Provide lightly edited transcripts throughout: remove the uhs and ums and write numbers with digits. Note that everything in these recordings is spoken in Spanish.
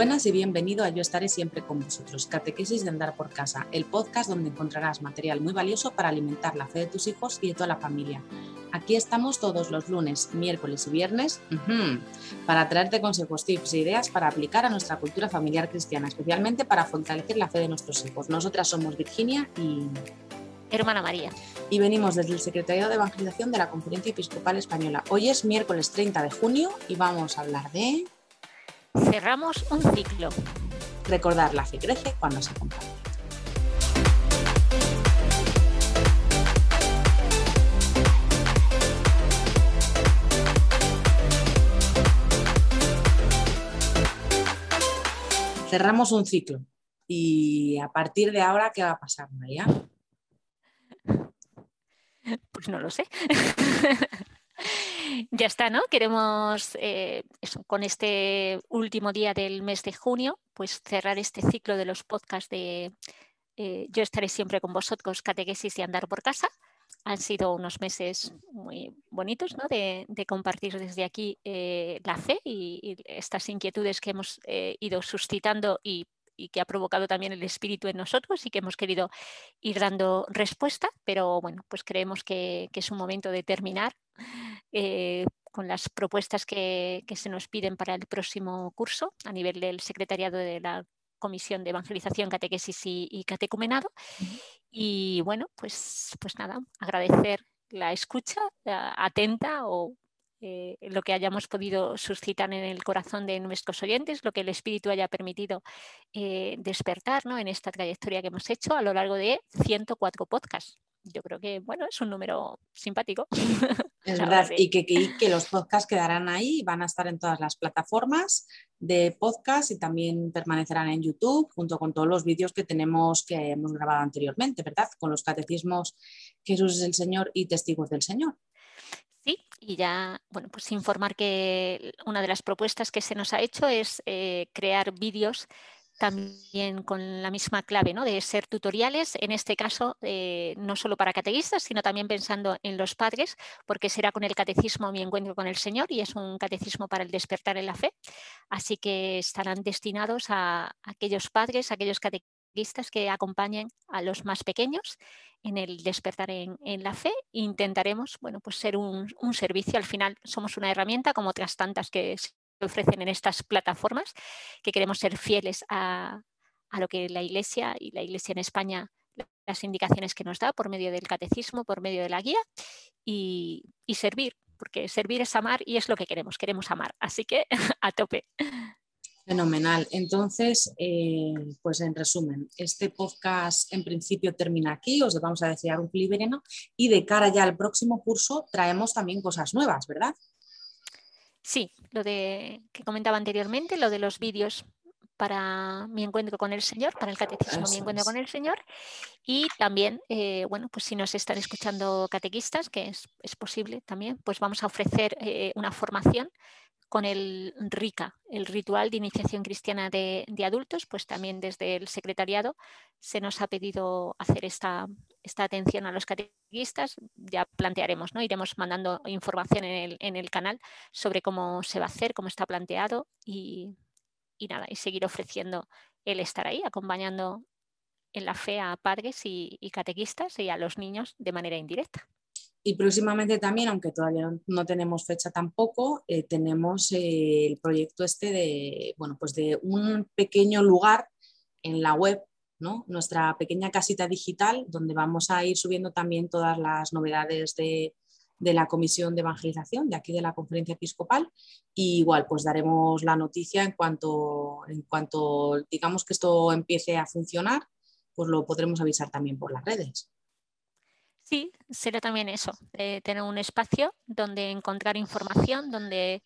Buenas y bienvenido a Yo estaré siempre con vosotros, Catequesis de Andar por Casa, el podcast donde encontrarás material muy valioso para alimentar la fe de tus hijos y de toda la familia. Aquí estamos todos los lunes, miércoles y viernes para traerte consejos, tips e ideas para aplicar a nuestra cultura familiar cristiana, especialmente para fortalecer la fe de nuestros hijos. Nosotras somos Virginia y Hermana María. Y venimos desde el Secretariado de Evangelización de la Conferencia Episcopal Española. Hoy es miércoles 30 de junio y vamos a hablar de... Cerramos un ciclo. Recordar, la fe crece cuando se comparte. Cerramos un ciclo. Y a partir de ahora, ¿qué va a pasar, María? Pues no lo sé. Ya está, ¿no? Queremos, con este último día del mes de junio, pues cerrar este ciclo de los podcasts de Yo estaré siempre con vosotros, Catequesis y Andar por Casa. Han sido unos meses muy bonitos, ¿no? de compartir desde aquí la fe y estas inquietudes que hemos ido suscitando y que ha provocado también el Espíritu en nosotros y que hemos querido ir dando respuesta, pero bueno, pues creemos que es un momento de terminar con las propuestas que se nos piden para el próximo curso a nivel del secretariado de la Comisión de Evangelización, Catequesis y Catecumenado. Y bueno, pues nada, agradecer la escucha atenta o lo que hayamos podido suscitar en el corazón de nuestros oyentes, lo que el Espíritu haya permitido despertar, ¿no? En esta trayectoria que hemos hecho a lo largo de 104 podcasts. Yo creo que, bueno, es un número simpático. Es verdad, y que los podcasts quedarán ahí, van a estar en todas las plataformas de podcast y también permanecerán en YouTube junto con todos los vídeos que hemos grabado anteriormente, ¿verdad? Con los catecismos Jesús es el Señor y Testigos del Señor. Sí, y ya, bueno, pues informar que una de las propuestas que se nos ha hecho es crear vídeos también con la misma clave, ¿no? De ser tutoriales, en este caso no solo para catequistas, sino también pensando en los padres, porque será con el catecismo Mi encuentro con el Señor y es un catecismo para el despertar en la fe. Así que estarán destinados a aquellos padres, a aquellos catequistas que acompañen a los más pequeños en el despertar en la fe. Intentaremos, bueno, pues ser un servicio. Al final somos una herramienta como otras tantas que se ofrecen en estas plataformas, que queremos ser fieles a lo que la Iglesia y la Iglesia en España, las indicaciones que nos da por medio del catecismo, por medio de la guía y servir, porque servir es amar y es lo que queremos amar. Así que a tope. Fenomenal. Entonces, pues en resumen, este podcast en principio termina aquí, os vamos a desear un feliz verano y de cara ya al próximo curso traemos también cosas nuevas, ¿verdad? Sí, lo que comentaba anteriormente, lo de los vídeos para mi encuentro con el Señor, para el catecismo Mi encuentro con el Señor, y también, bueno, pues si nos están escuchando catequistas, que es posible también, pues vamos a ofrecer una formación con el RICA, el Ritual de Iniciación Cristiana de Adultos, pues también desde el secretariado se nos ha pedido hacer esta atención a los catequistas. Ya plantearemos, ¿no? Iremos mandando información en el canal sobre cómo se va a hacer, cómo está planteado y nada, y seguir ofreciendo el estar ahí, acompañando en la fe a padres y catequistas y a los niños de manera indirecta. Y próximamente también, aunque todavía no tenemos fecha tampoco, tenemos el proyecto este de, bueno, pues de un pequeño lugar en la web, ¿no? Nuestra pequeña casita digital, donde vamos a ir subiendo también todas las novedades de la Comisión de Evangelización de aquí de la Conferencia Episcopal. Y igual, pues daremos la noticia en cuanto digamos que esto empiece a funcionar, pues lo podremos avisar también por las redes. Sí, será también eso, tener un espacio donde encontrar información, donde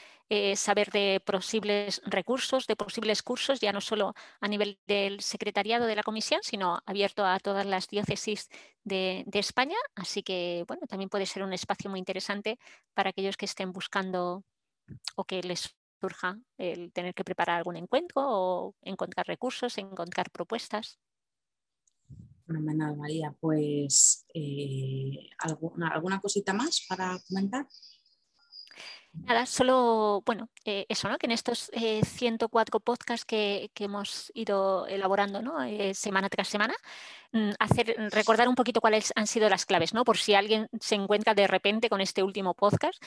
saber de posibles recursos, de posibles cursos, ya no solo a nivel del secretariado de la comisión, sino abierto a todas las diócesis de España. Así que, bueno, también puede ser un espacio muy interesante para aquellos que estén buscando o que les surja el tener que preparar algún encuentro o encontrar recursos, encontrar propuestas. Fenomenal, María. Pues, ¿alguna cosita más para comentar? Nada, solo, bueno, eso, ¿no? Que en estos 104 podcasts que hemos ido elaborando, ¿no? Semana tras semana, recordar un poquito cuáles han sido las claves, ¿no? Por si alguien se encuentra de repente con este último podcast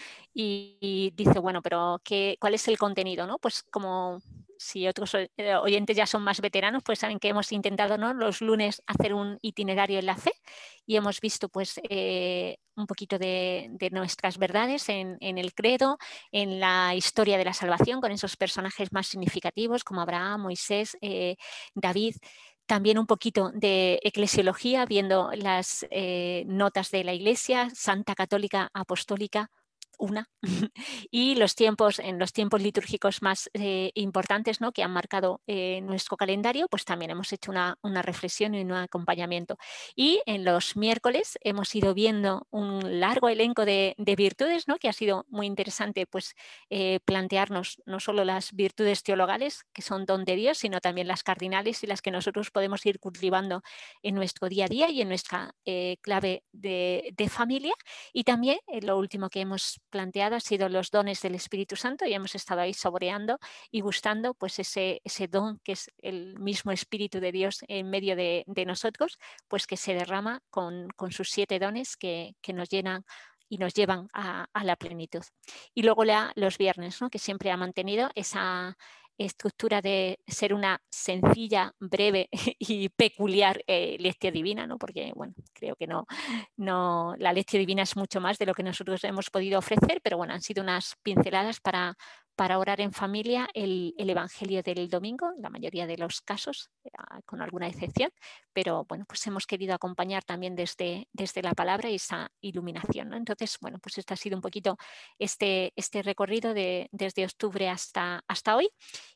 y dice, bueno, pero ¿cuál es el contenido, ¿no? Pues como si otros oyentes ya son más veteranos, pues saben que hemos intentado, ¿no? Los lunes hacer un itinerario en la fe y hemos visto pues un poquito de nuestras verdades en el credo, en la historia de la salvación con esos personajes más significativos como Abraham, Moisés, David. También un poquito de eclesiología, viendo las notas de la Iglesia, Santa Católica Apostólica, una, y en los tiempos litúrgicos más importantes, ¿no? Que han marcado nuestro calendario, pues también hemos hecho una reflexión y un acompañamiento. Y en los miércoles hemos ido viendo un largo elenco de virtudes, ¿no? Que ha sido muy interesante pues, plantearnos no solo las virtudes teologales, que son don de Dios, sino también las cardinales y las que nosotros podemos ir cultivando en nuestro día a día y en nuestra clave de familia. Y también lo último que hemos planteado ha sido los dones del Espíritu Santo y hemos estado ahí saboreando y gustando pues ese don que es el mismo Espíritu de Dios en medio de nosotros, pues que se derrama con sus 7 dones que nos llenan y nos llevan a la plenitud. Y luego los viernes, ¿no? Que siempre ha mantenido esa estructura de ser una sencilla, breve y peculiar lectio divina, ¿no? Porque bueno, creo que no, la lectio divina es mucho más de lo que nosotros hemos podido ofrecer, pero bueno, han sido unas pinceladas para orar en familia el Evangelio del domingo, en la mayoría de los casos, con alguna excepción, pero bueno, pues hemos querido acompañar también desde la palabra y esa iluminación, ¿no? Entonces, bueno, pues este ha sido un poquito este recorrido desde octubre hasta hoy.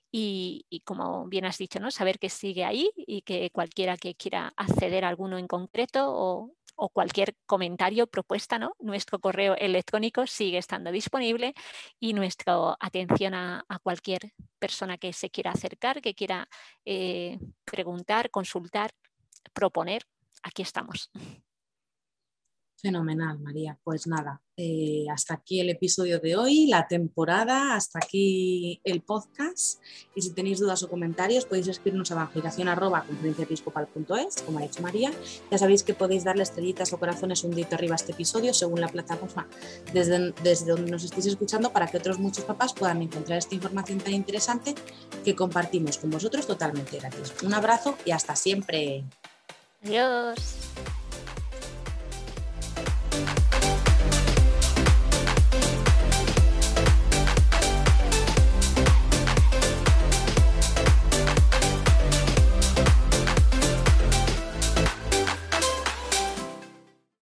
Y como bien has dicho, ¿no? Saber que sigue ahí y que cualquiera que quiera acceder a alguno en concreto o cualquier comentario, propuesta, ¿no? Nuestro correo electrónico sigue estando disponible y nuestra atención a cualquier persona que se quiera acercar, que quiera preguntar, consultar, proponer, aquí estamos. Fenomenal, María. Pues nada, hasta aquí el episodio de hoy, la temporada, hasta aquí el podcast. Y si tenéis dudas o comentarios, podéis escribirnos a evangelización@conferenciaepiscopal.es, como ha dicho María. Ya sabéis que podéis darle estrellitas o corazones un dedito arriba a este episodio según la plataforma desde donde nos estéis escuchando, para que otros muchos papás puedan encontrar esta información tan interesante que compartimos con vosotros totalmente gratis. Un abrazo y hasta siempre. Adiós.